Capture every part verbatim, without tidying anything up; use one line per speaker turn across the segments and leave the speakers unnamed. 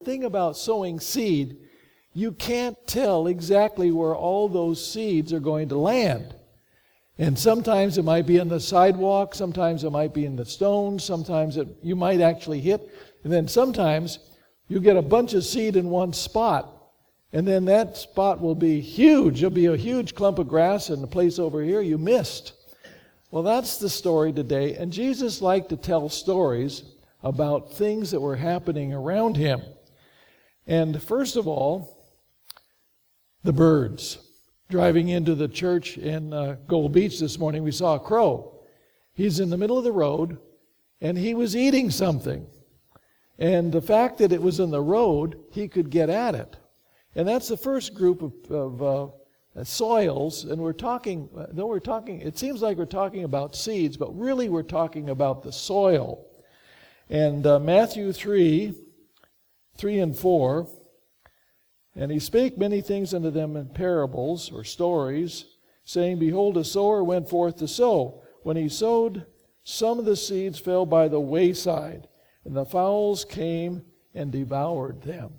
thing about sowing seed, you can't tell exactly where all those seeds are going to land. And sometimes it might be on the sidewalk, sometimes it might be in the stones, sometimes it, you might actually hit. And then sometimes you get a bunch of seed in one spot, and then that spot will be huge. There'll be a huge clump of grass in the place over here you missed. Well, that's the story today. And Jesus liked to tell stories about things that were happening around him. And first of all, the birds. Driving into the church in uh, Gold Beach this morning, we saw a crow. He's in the middle of the road, and he was eating something. And the fact that it was in the road, he could get at it. And that's the first group of, of uh, soils. And we're talking, though we're talking, it seems like we're talking about seeds, but really we're talking about the soil. And uh, Matthew three, three and four, and he spake many things unto them in parables or stories, saying, Behold, a sower went forth to sow. When he sowed, some of the seeds fell by the wayside, and the fowls came and devoured them.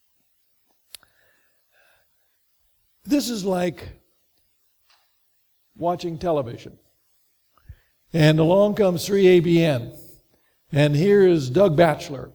This is like watching television. And along comes three A B N. And here is Doug Batchelor.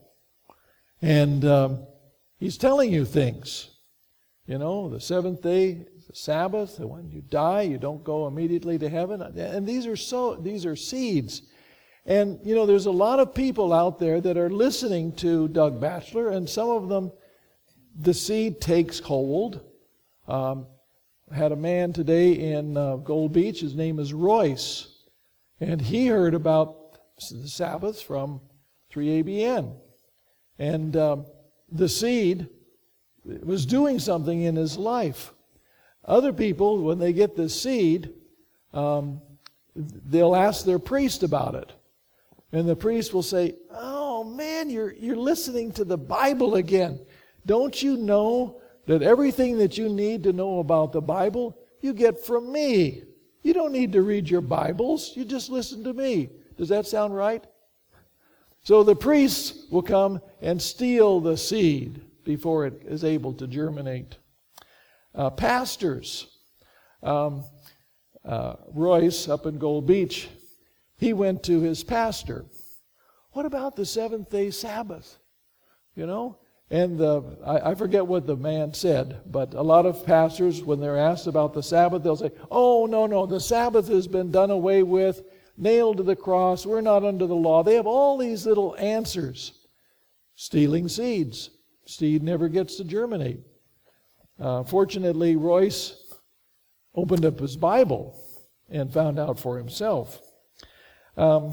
And um, he's telling you things. You know, the seventh day, the Sabbath, and when you die, you don't go immediately to heaven. And these are so these are seeds. And, you know, there's a lot of people out there that are listening to Doug Batchelor, and some of them, the seed takes hold. Um, I had a man today in uh, Gold Beach. His name is Royce. And he heard about the Sabbath from three A B N. And um, the seed was doing something in his life. Other people, when they get the seed, um, they'll ask their priest about it. And the priest will say, oh man, you're, you're listening to the Bible again. Don't you know that everything that you need to know about the Bible, you get from me? You don't need to read your Bibles. You just listen to me. Does that sound right? So the priests will come and steal the seed before it is able to germinate. Uh, pastors, um, uh, Royce up in Gold Beach, he went to his pastor. What about the seventh day Sabbath? You know? And the, I, I forget what the man said, but a lot of pastors, when they're asked about the Sabbath, they'll say, oh, no, no, the Sabbath has been done away with, nailed to the cross, we're not under the law. They have all these little answers. Stealing seeds. Seed never gets to germinate. Uh, fortunately, Royce opened up his Bible and found out for himself. Um,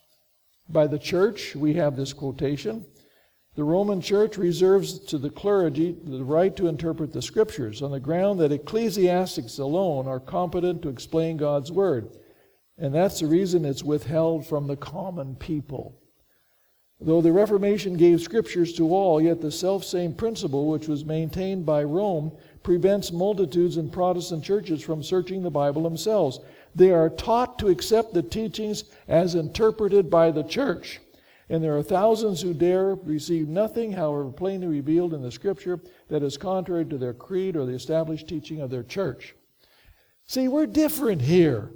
by the church, we have this quotation. The Roman Church reserves to the clergy the right to interpret the Scriptures on the ground that ecclesiastics alone are competent to explain God's Word. And that's the reason it's withheld from the common people. Though the Reformation gave Scriptures to all, yet the selfsame principle which was maintained by Rome prevents multitudes in Protestant churches from searching the Bible themselves. They are taught to accept the teachings as interpreted by the church. And there are thousands who dare receive nothing, however plainly revealed in the Scripture, that is contrary to their creed or the established teaching of their church. See, we're different here.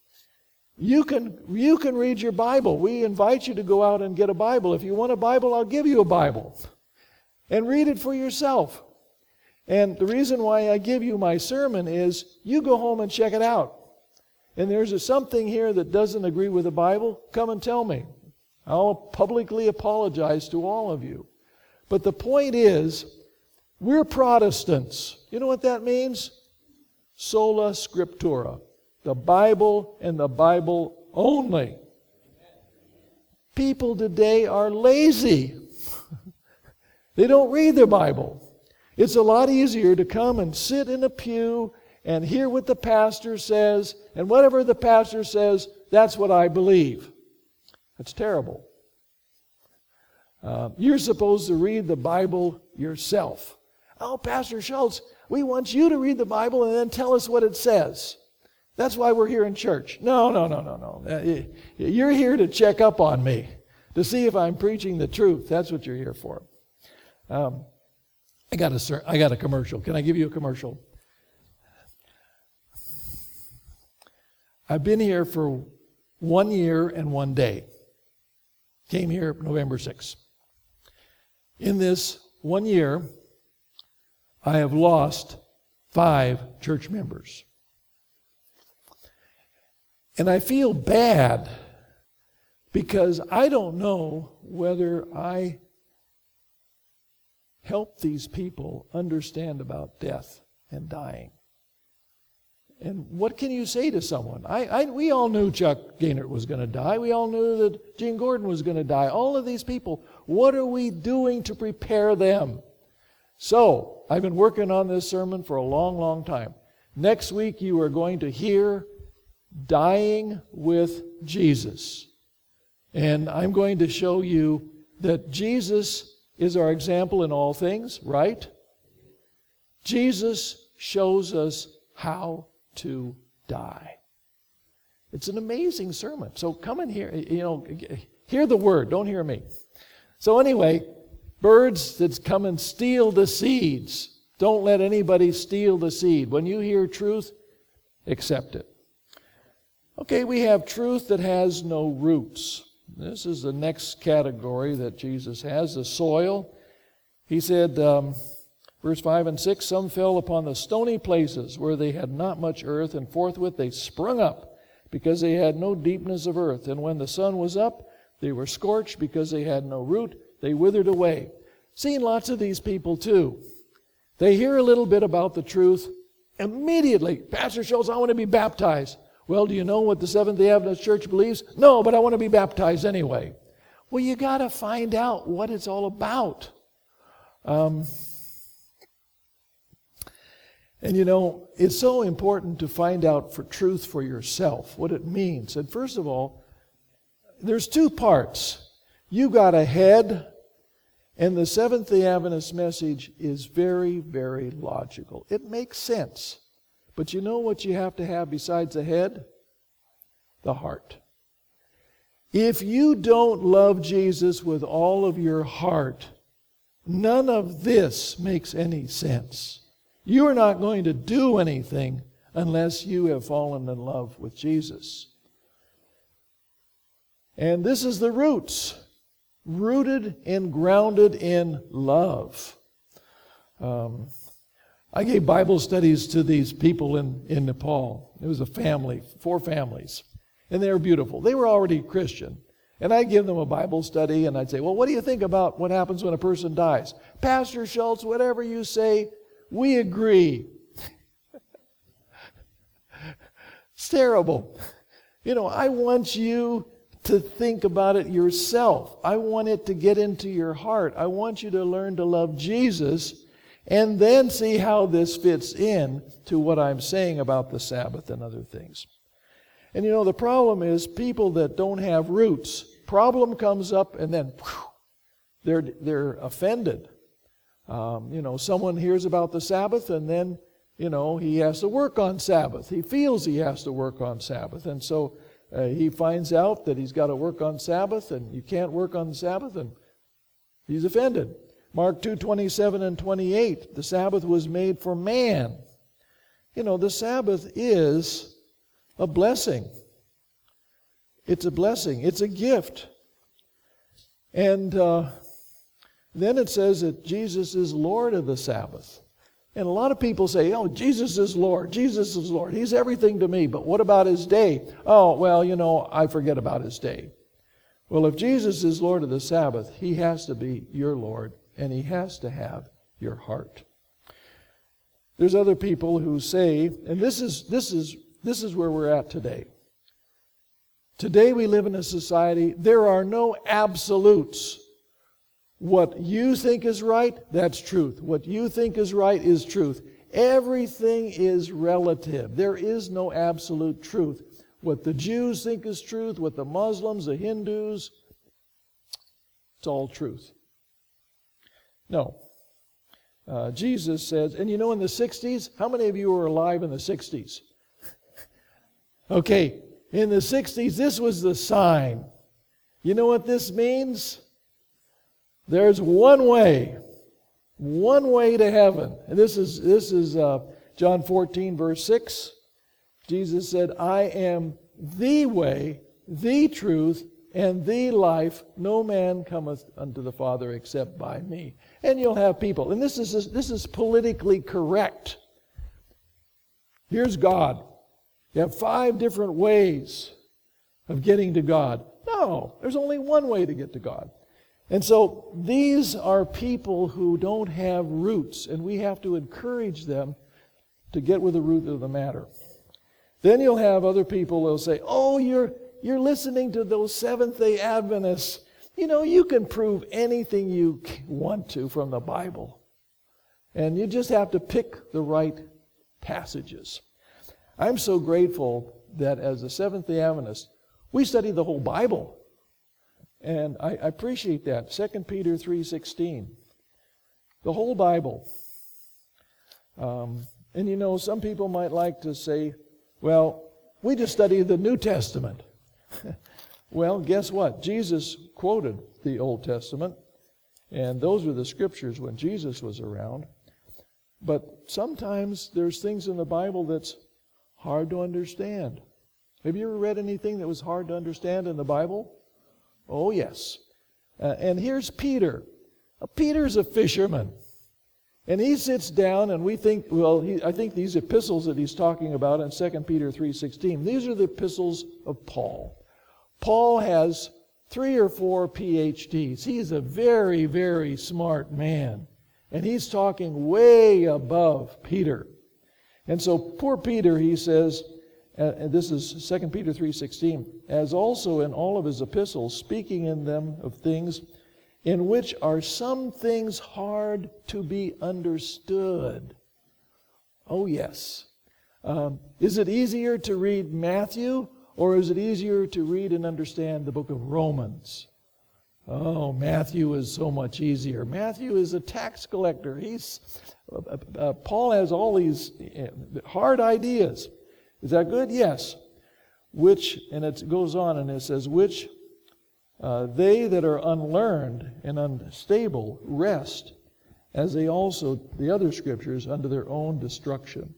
You can, you can read your Bible. We invite you to go out and get a Bible. If you want a Bible, I'll give you a Bible. And read it for yourself. And the reason why I give you my sermon is you go home and check it out. And there's a something here that doesn't agree with the Bible, come and tell me. I'll publicly apologize to all of you. But the point is, we're Protestants. You know what that means? Sola Scriptura. The Bible and the Bible only. People today are lazy. They don't read their Bible. It's a lot easier to come and sit in a pew and hear what the pastor says, and whatever the pastor says, that's what I believe. That's terrible. Uh, you're supposed to read the Bible yourself. Oh, Pastor Schultz, we want you to read the Bible and then tell us what it says. That's why we're here in church. No, no, no, no, no. You're here to check up on me, to see if I'm preaching the truth. That's what you're here for. Um, I got a ser- I got a commercial. Can I give you a commercial? I've been here for one year and one day. Came here November sixth. In this one year, I have lost five church members. And I feel bad because I don't know whether I help these people understand about death and dying. And what can you say to someone? I, I we all knew Chuck Gaynor was going to die. We all knew that Gene Gordon was going to die. All of these people, what are we doing to prepare them? So, I've been working on this sermon for a long, long time. Next week you are going to hear Dying with Jesus. And I'm going to show you that Jesus is our example in all things, right? Jesus shows us how to die. It's an amazing sermon. So come and hear, you know, hear the word, don't hear me. So anyway, birds that come and steal the seeds. Don't let anybody steal the seed. When you hear truth, accept it. Okay, we have truth that has no roots. This is the next category that Jesus has, the soil. He said, um, verse five and six, some fell upon the stony places where they had not much earth, and forthwith they sprung up because they had no deepness of earth. And when the sun was up, they were scorched because they had no root. They withered away. Seen lots of these people too. They hear a little bit about the truth. Immediately, Pastor Schultz, I want to be baptized. Well, do you know what the Seventh-day Adventist Church believes? No, but I want to be baptized anyway. Well, you got to find out what it's all about. Um, and you know, it's so important to find out for truth for yourself, what it means. And first of all, there's two parts. You got a head, and the Seventh-day Adventist message is very, very logical. It makes sense. But you know what you have to have besides the head? The heart. If you don't love Jesus with all of your heart, none of this makes any sense. You are not going to do anything unless you have fallen in love with Jesus. And this is the roots. Rooted and grounded in love. Um, I gave Bible studies to these people in, in Nepal. It was a family, four families. And they were beautiful. They were already Christian. And I'd give them a Bible study and I'd say, well, what do you think about what happens when a person dies? Pastor Schultz, whatever you say, we agree. It's terrible. You know, I want you to think about it yourself. I want it to get into your heart. I want you to learn to love Jesus and then see how this fits in to what I'm saying about the Sabbath and other things. And you know, the problem is people that don't have roots, problem comes up and then whew, they're, they're offended. Um, you know, someone hears about the Sabbath and then, you know, he has to work on Sabbath. He feels he has to work on Sabbath. And so uh, he finds out that he's got to work on Sabbath and you can't work on the Sabbath and he's offended. Mark two, twenty-seven and twenty-eight, the Sabbath was made for man. You know, the Sabbath is a blessing. It's a blessing. It's a gift. And uh, then it says that Jesus is Lord of the Sabbath. And a lot of people say, oh, Jesus is Lord. Jesus is Lord. He's everything to me. But what about his day? Oh, well, you know, I forget about his day. Well, if Jesus is Lord of the Sabbath, he has to be your Lord. And he has to have your heart. There's other people who say, and this is this is this is where we're at today. Today we live in a society, there are no absolutes. What you think is right, that's truth. What you think is right is truth. Everything is relative. There is no absolute truth. What the Jews think is truth, what the Muslims, the Hindus, it's all truth. No. Uh, Jesus says, and you know in the sixties, how many of you were alive in the sixties? Okay, in the sixties, this was the sign. You know what this means? There's one way. One way to heaven. And this is, this is uh, John fourteen, verse six. Jesus said, I am the way, the truth, and the life. No man cometh unto the Father except by me. And you'll have people, and this is this is politically correct. Here's God. You have five different ways of getting to God. No, there's only one way to get to God. And so these are people who don't have roots, and we have to encourage them to get with the root of the matter. Then you'll have other people who'll say, oh, you're you're listening to those Seventh-day Adventists. You know, you can prove anything you want to from the Bible. And you just have to pick the right passages. I'm so grateful that as a Seventh-day Adventist, we study the whole Bible. And I, I appreciate that. Second Peter three sixteen. The whole Bible. Um, and you know, some people might like to say, well, we just study the New Testament. Well, guess what? Jesus quoted the Old Testament, and those were the scriptures when Jesus was around. But sometimes there's things in the Bible that's hard to understand. Have you ever read anything that was hard to understand in the Bible? Oh, yes. Uh, and here's Peter. Uh, Peter's a fisherman. And he sits down, and we think, well, he, I think these epistles that he's talking about in Second Peter three sixteen, these are the epistles of Paul. Paul has three or four P H Ds. He's a very, very smart man. And he's talking way above Peter. And so poor Peter, he says, uh, and this is Second Peter three sixteen, as also in all of his epistles, speaking in them of things in which are some things hard to be understood. Oh, yes. Um, is it easier to read Matthew, or is it easier to read and understand the book of Romans? Oh, Matthew is so much easier. Matthew is a tax collector. He's uh, uh, Paul has all these hard ideas. Is that good? Yes. Which, and it goes on and it says, which uh, they that are unlearned and unstable rest, as they also, the other scriptures, unto their own destruction.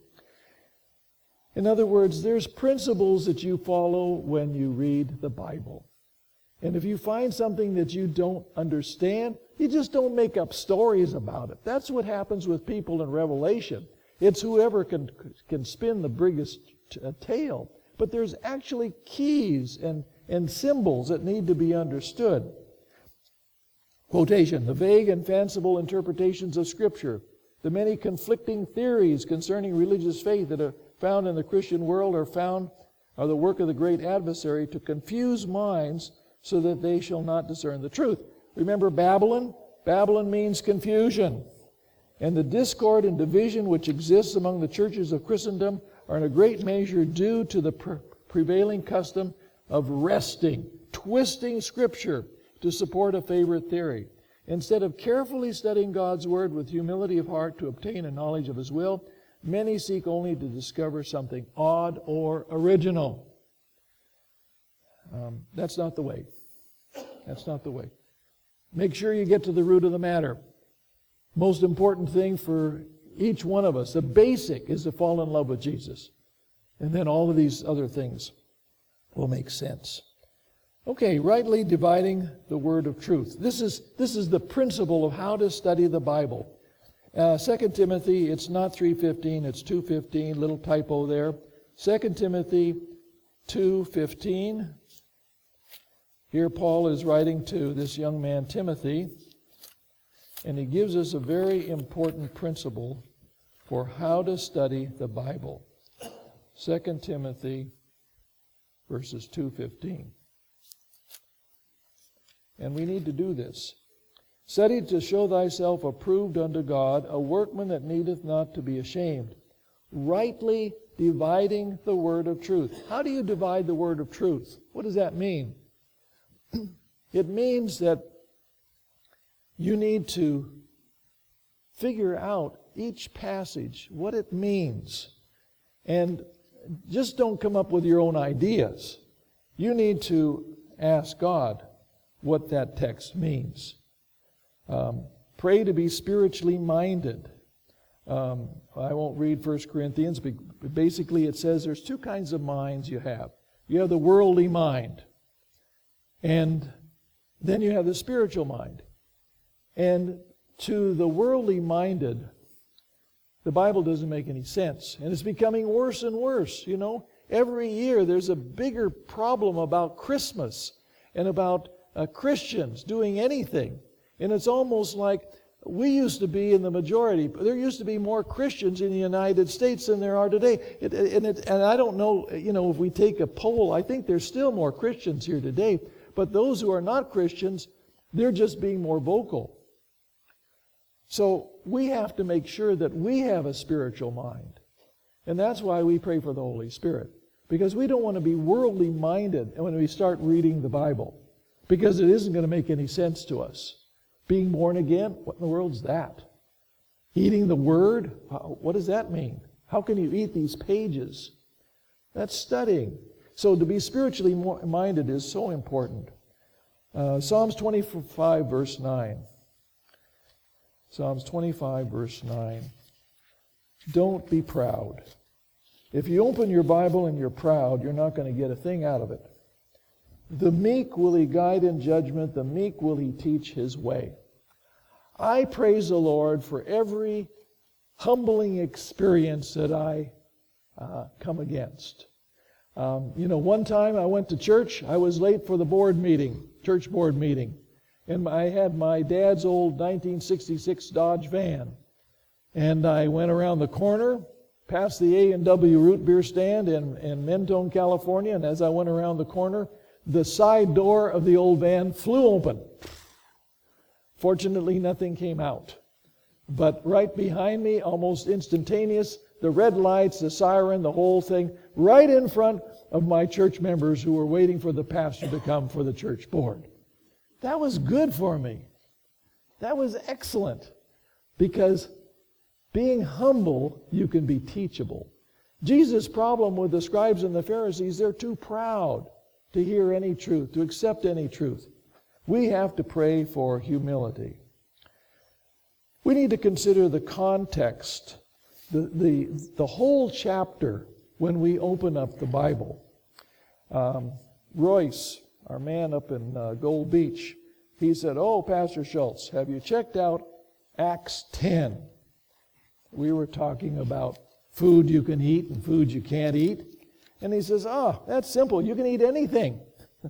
In other words, there's principles that you follow when you read the Bible. And if you find something that you don't understand, you just don't make up stories about it. That's what happens with people in Revelation. It's whoever can, can spin the biggest tale. But there's actually keys and, and symbols that need to be understood. Quotation, the vague and fanciful interpretations of Scripture, the many conflicting theories concerning religious faith that are found in the Christian world are found are the work of the great adversary to confuse minds so that they shall not discern the truth. Remember Babylon? Babylon means confusion. And the discord and division which exists among the churches of Christendom are in a great measure due to the pre- prevailing custom of wresting, twisting Scripture to support a favorite theory. Instead of carefully studying God's Word with humility of heart to obtain a knowledge of His will, many seek only to discover something odd or original. Um, that's not the way. That's not the way. Make sure you get to the root of the matter. Most important thing for each one of us, the basic, is to fall in love with Jesus. And then all of these other things will make sense. Okay, rightly dividing the word of truth. This is, this is the principle of how to study the Bible. Uh, Second Timothy, it's not three fifteen, it's two fifteen, little typo there. Second Timothy two fifteen. Here Paul is writing to this young man Timothy, and he gives us a very important principle for how to study the Bible. Second Timothy verses two fifteen. And we need to do this. Study to show thyself approved unto God, a workman that needeth not to be ashamed, rightly dividing the word of truth. How do you divide the word of truth? What does that mean? It means that you need to figure out each passage, what it means. And just don't come up with your own ideas. You need to ask God what that text means. Um, Pray to be spiritually minded. Um, I won't read First Corinthians, but basically it says there's two kinds of minds you have. You have the worldly mind, and then you have the spiritual mind. And to the worldly minded, the Bible doesn't make any sense. And it's becoming worse and worse, you know. Every year there's a bigger problem about Christmas and about uh, Christians doing anything. And it's almost like we used to be in the majority. There used to be more Christians in the United States than there are today. It, and, it, and I don't know, you know, if we take a poll, I think there's still more Christians here today. But those who are not Christians, they're just being more vocal. So we have to make sure that we have a spiritual mind. And that's why we pray for the Holy Spirit. Because we don't want to be worldly minded when we start reading the Bible. Because it isn't going to make any sense to us. Being born again, what in the world's that? Eating the Word, what does that mean? How can you eat these pages? That's studying. So to be spiritually minded is so important. Uh, Psalms twenty-five, verse nine. Psalms twenty-five, verse nine. Don't be proud. If you open your Bible and you're proud, you're not going to get a thing out of it. The meek will he guide in judgment, the meek will he teach his way. I praise the Lord for every humbling experience that I uh, come against. Um, you know, one time I went to church, I was late for the board meeting, church board meeting, and I had my dad's old nineteen sixty-six Dodge van. And I went around the corner, past the A and W root beer stand in, in Mentone, California, and as I went around the corner, the side door of the old van flew open. Fortunately, nothing came out. But right behind me, almost instantaneous, the red lights, the siren, the whole thing, right in front of my church members who were waiting for the pastor to come for the church board. That was good for me. That was excellent. Because being humble, you can be teachable. Jesus' problem with the scribes and the Pharisees, they're too proud to hear any truth, to accept any truth. We have to pray for humility. We need to consider the context, the, the, the whole chapter when we open up the Bible. Um, Royce, our man up in uh, Gold Beach, he said, "Oh, Pastor Schultz, have you checked out Acts ten? We were talking about food you can eat and food you can't eat. And he says, "Oh, that's simple. You can eat anything."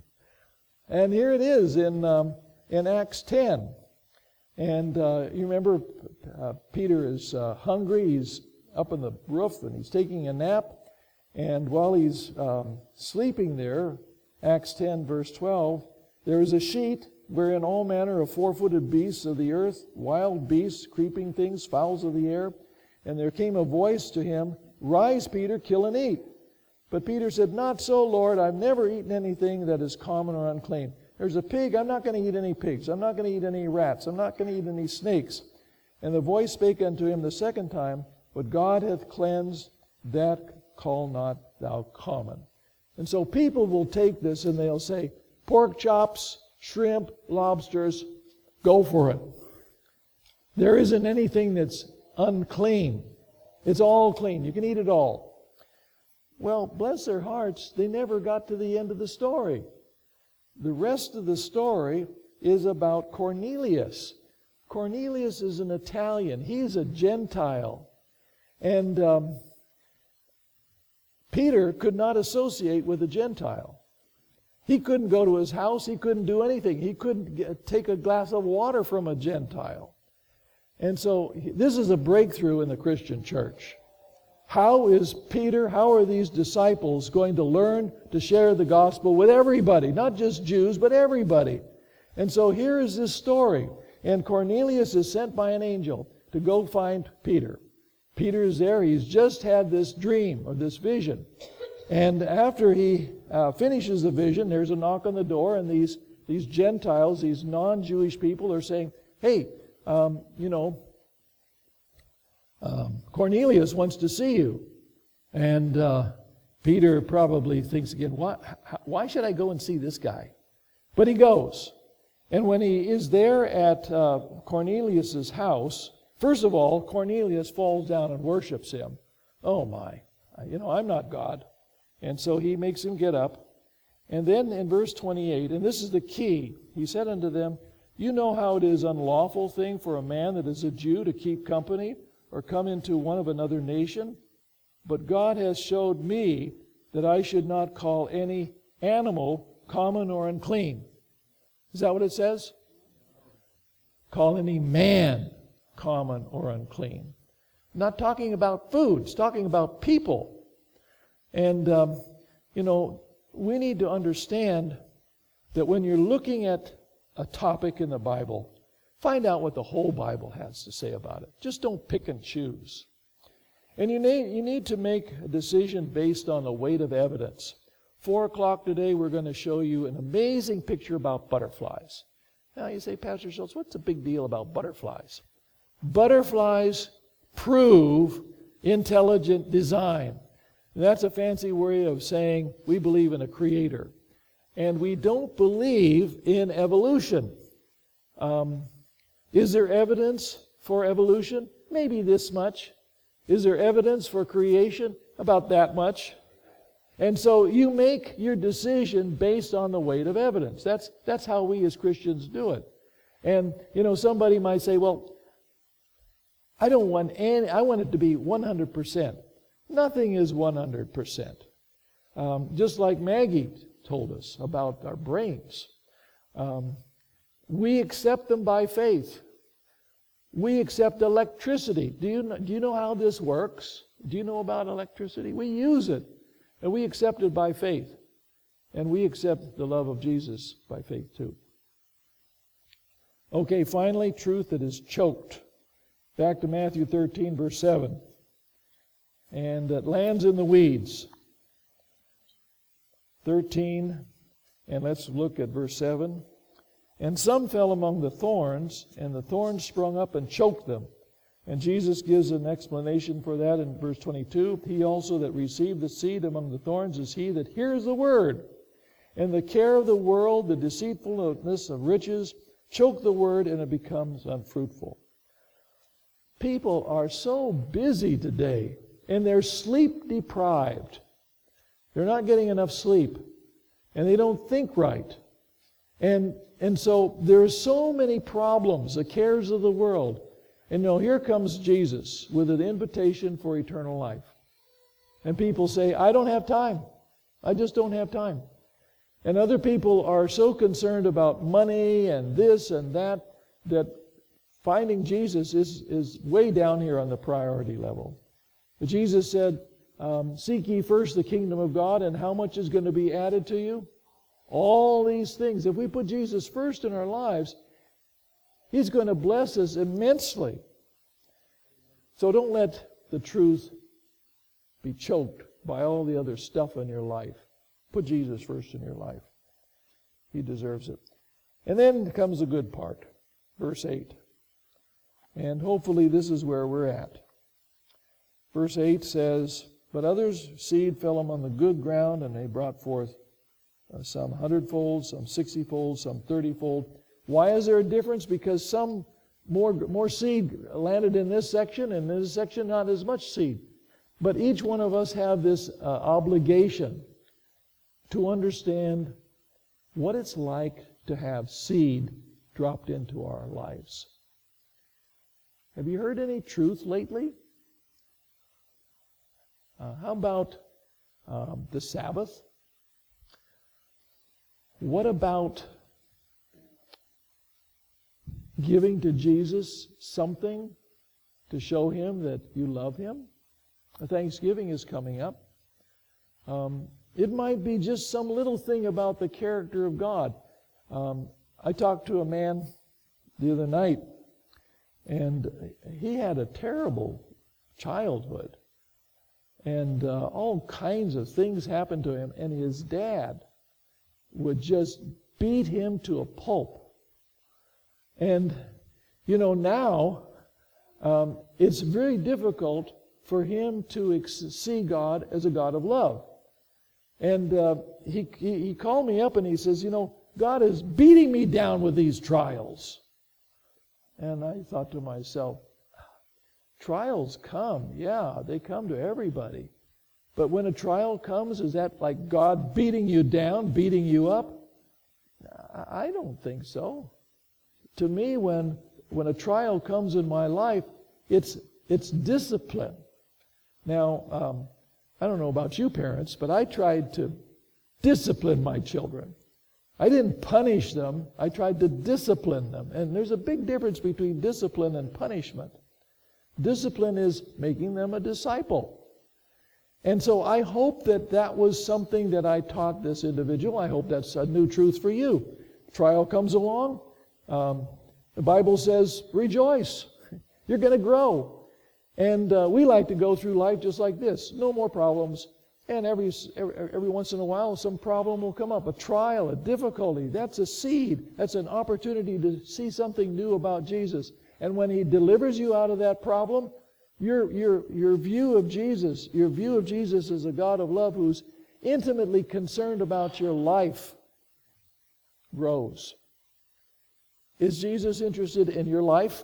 And here it is in um, in Acts ten. And uh, you remember uh, Peter is uh, hungry. He's up on the roof and he's taking a nap. And while he's um, sleeping there, Acts ten, verse twelve, there is a sheet wherein all manner of four-footed beasts of the earth, wild beasts, creeping things, fowls of the air. And there came a voice to him, "Rise, Peter, kill and eat." But Peter said, "Not so, Lord. I've never eaten anything that is common or unclean. There's a pig. I'm not going to eat any pigs. I'm not going to eat any rats. I'm not going to eat any snakes." And the voice spake unto him the second time, "What God hath cleansed, that call not thou common." And so people will take this and they'll say, pork chops, shrimp, lobsters, go for it. There isn't anything that's unclean. It's all clean. You can eat it all. Well, bless their hearts, they never got to the end of the story. The rest of the story is about Cornelius. Cornelius is an Italian. He's a Gentile. And um, Peter could not associate with a Gentile. He couldn't go to his house. He couldn't do anything. He couldn't get, take a glass of water from a Gentile. And so this is a breakthrough in the Christian church. How is Peter, how are these disciples going to learn to share the gospel with everybody? Not just Jews, but everybody. And so here is this story. And Cornelius is sent by an angel to go find Peter. Peter is there. He's just had this dream or this vision. And after he uh, finishes the vision, there's a knock on the door, and these, these Gentiles, these non-Jewish people are saying, "Hey, um, you know, Um, Cornelius wants to see you." And uh, Peter probably thinks again, why, why should I go and see this guy? But he goes. And when he is there at uh, Cornelius' house, first of all, Cornelius falls down and worships him. Oh my, you know, I'm not God. And so he makes him get up. And then in verse twenty-eight, and this is the key, he said unto them, you know how it is unlawful thing for a man that is a Jew to keep company or come into one of another nation? But God has showed me that I should not call any animal common or unclean. Is that what it says? Call any man common or unclean. Not talking about food, it's talking about people. And, um, you know, we need to understand that when you're looking at a topic in the Bible, find out what the whole Bible has to say about it. Just don't pick and choose. And you need, you need to make a decision based on the weight of evidence. Four o'clock today, we're going to show you an amazing picture about butterflies. Now you say, Pastor Schultz, what's the big deal about butterflies? Butterflies prove intelligent design. And that's a fancy way of saying we believe in a creator. And we don't believe in evolution. Um, is there evidence for evolution? Maybe this much. Is there evidence for creation? About that much. And so you make your decision based on the weight of evidence. That's, that's how we as Christians do it. And, you know, somebody might say, well, I don't want any, I want it to be one hundred percent. Nothing is one hundred percent. Um, just like Maggie told us about our brains. Um, we accept them by faith. We accept electricity. Do you know, do you know how this works? Do you know about electricity? We use it. And we accept it by faith. And we accept the love of Jesus by faith too. Okay, finally, truth that is choked. Back to Matthew thirteen, verse seven. And it lands in the weeds. thirteen, and let's look at verse seven. And some fell among the thorns, and the thorns sprung up and choked them. And Jesus gives an explanation for that in verse twenty-two. He also that received the seed among the thorns is he that hears the word. And the care of the world, the deceitfulness of riches, choke the word, and it becomes unfruitful. People are so busy today, and they're sleep deprived. They're not getting enough sleep, and they don't think right. And, and so there's so many problems, the cares of the world. And you know, here comes Jesus with an invitation for eternal life. And people say, I don't have time. I just don't have time. And other people are so concerned about money and this and that, that finding Jesus is, is way down here on the priority level. But Jesus said, um, seek ye first the kingdom of God, and how much is going to be added to you? All these things. If we put Jesus first in our lives, He's going to bless us immensely. So don't let the truth be choked by all the other stuff in your life. Put Jesus first in your life. He deserves it. And then comes the good part. Verse eight. And hopefully this is where we're at. Verse eight says, but others' seed fell among the good ground, and they brought forth uh, some hundredfold, some sixtyfold, some thirtyfold. Why is there a difference? Because some more, more seed landed in this section, and in this section not as much seed. But each one of us have this uh, obligation to understand what it's like to have seed dropped into our lives. Have you heard any truth lately? Uh, how about um, the Sabbath? What about giving to Jesus something to show Him that you love Him? Thanksgiving is coming up. Um, it might be just some little thing about the character of God. Um, I talked to a man the other night, and he had a terrible childhood. And uh, all kinds of things happened to him, and his dad would just beat him to a pulp. And, you know, now um, it's very difficult for him to ex- see God as a God of love. And uh, he, he he called me up and he says, you know, God is beating me down with these trials. And I thought to myself, trials come. Yeah, they come to everybody. But when a trial comes, is that like God beating you down, beating you up? I don't think so. To me, when when a trial comes in my life, it's it's discipline. Now, um, I don't know about you parents, but I tried to discipline my children. I didn't punish them. I tried to discipline them. And there's a big difference between discipline and punishment. Discipline is making them a disciple. And so I hope that that was something that I taught this individual. I hope that's a new truth for you. Trial comes along. Um, the Bible says, rejoice. You're going to grow. And uh, we like to go through life just like this. No more problems. And every, every every once in a while, some problem will come up. A trial, a difficulty. That's a seed. That's an opportunity to see something new about Jesus. And when He delivers you out of that problem, Your, your, your view of Jesus, your view of Jesus as a God of love who's intimately concerned about your life grows. Is Jesus interested in your life?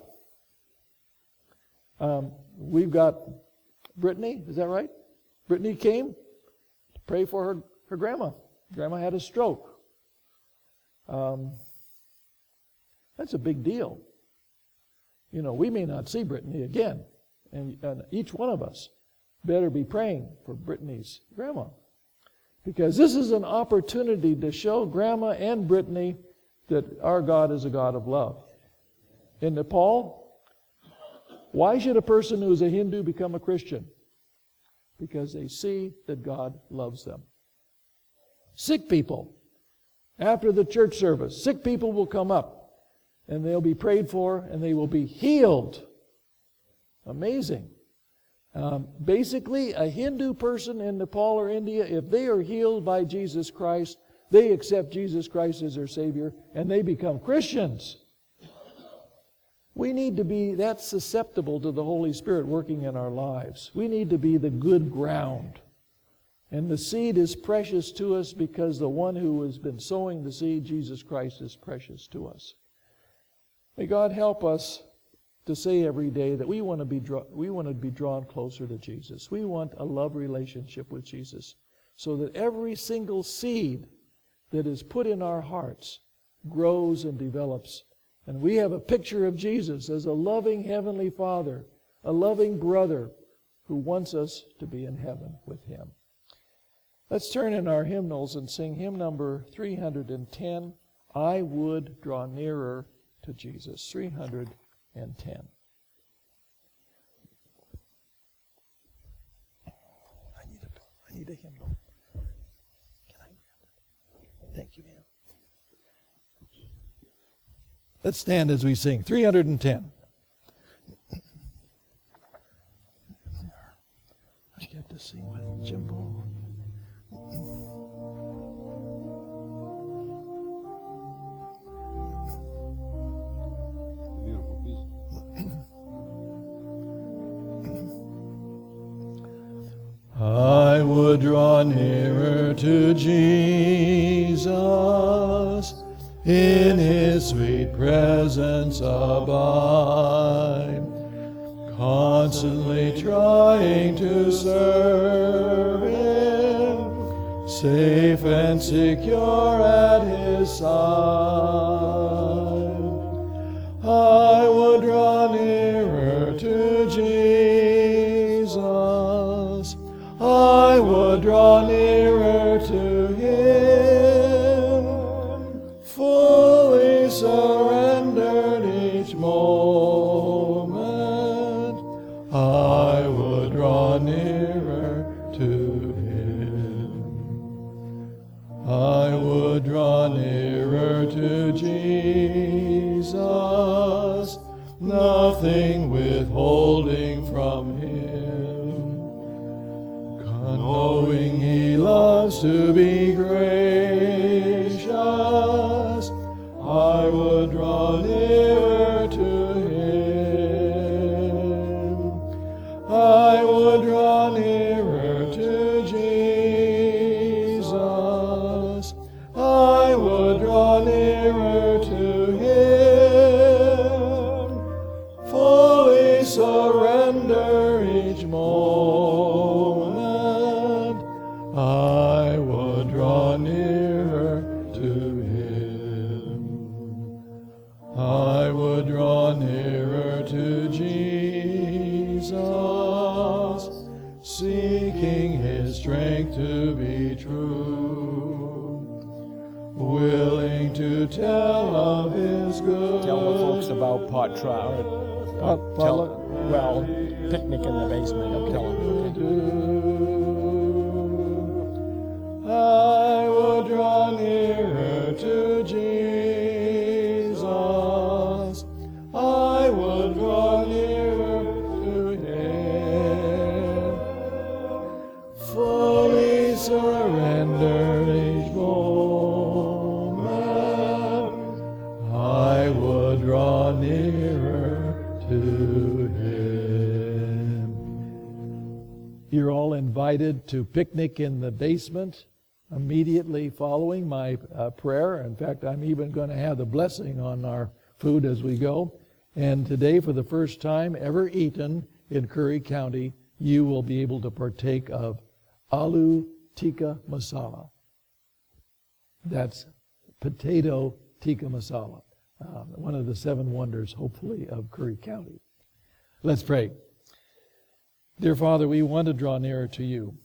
Um, we've got Brittany, is that right? Brittany came to pray for her, her grandma. Grandma had a stroke. Um, that's a big deal. You know, we may not see Brittany again. And, and each one of us better be praying for Brittany's grandma. Because this is an opportunity to show Grandma and Brittany that our God is a God of love. In Nepal, why should a person who is a Hindu become a Christian? Because they see that God loves them. Sick people, after the church service, sick people will come up and they'll be prayed for and they will be healed. Amazing. Um, basically, a Hindu person in Nepal or India, if they are healed by Jesus Christ, they accept Jesus Christ as their Savior, and they become Christians. We need to be that susceptible to the Holy Spirit working in our lives. We need to be the good ground. And the seed is precious to us because the one who has been sowing the seed, Jesus Christ, is precious to us. May God help us to say every day that we want to be draw, we want to be drawn closer to Jesus. We want a love relationship with Jesus so that every single seed that is put in our hearts grows and develops. And we have a picture of Jesus as a loving Heavenly Father, a loving brother who wants us to be in heaven with Him. Let's turn in our hymnals and sing hymn number three hundred ten, I Would Draw Nearer to Jesus. three hundred ten. I need a, I need a hymnal. Can I? Thank you, man. Let's stand as we sing. three hundred ten. I get to sing with Jimbo. I would draw nearer to Jesus, in His sweet presence abide, constantly trying to serve Him, safe and secure at His side. I would draw nearer to Jesus, I would draw nearer to Him, fully surrendered each moment. I would draw nearer to Him. I would draw nearer to Jesus, nothing withholding from Him, knowing He loves to be gracious. I would draw nearer to Him. I would draw nearer to Jesus. I would draw nearer to be true, willing to tell of His good.
Tell the folks about pot trial.
Pot,
Tell, well, picnic in the basement. I'll tell them.
I would draw nearer to Jesus. I would draw nearer to Him. Fully surrender each moment. I would draw nearer to Him. You're all invited to picnic in the basement immediately following my uh, prayer. In fact, I'm even going to have the blessing on our food as we go. And today, for the first time ever eaten in Curry County, you will be able to partake of aloo tikka masala. That's potato tikka masala, uh, one of the seven wonders, hopefully, of Curry County. Let's pray. Dear Father, we want to draw nearer to you.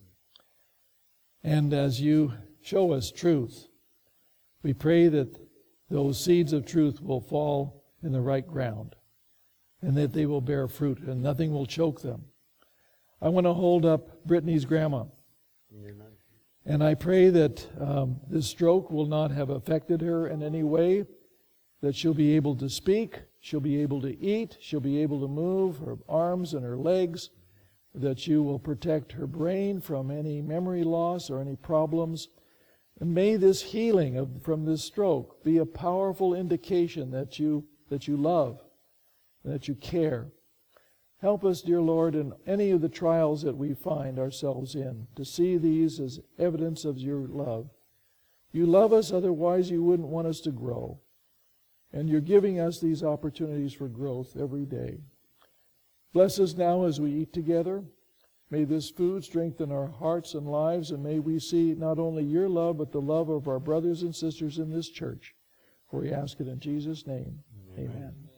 And as you show us truth, we pray that those seeds of truth will fall in the right ground and that they will bear fruit and nothing will choke them. I want to hold up Brittany's grandma. Amen. And I pray that um, this stroke will not have affected her in any way, that she'll be able to speak, she'll be able to eat, she'll be able to move her arms and her legs, that you will protect her brain from any memory loss or any problems. And may this healing of, from this stroke be a powerful indication that you, that you love, that you care. Help us, dear Lord, in any of the trials that we find ourselves in, to see these as evidence of your love. You love us, otherwise you wouldn't want us to grow. And you're giving us these opportunities for growth every day. Bless us now as we eat together. May this food strengthen our hearts and lives, and may we see not only your love, but the love of our brothers and sisters in this church. For we ask it in Jesus' name. Amen. Amen.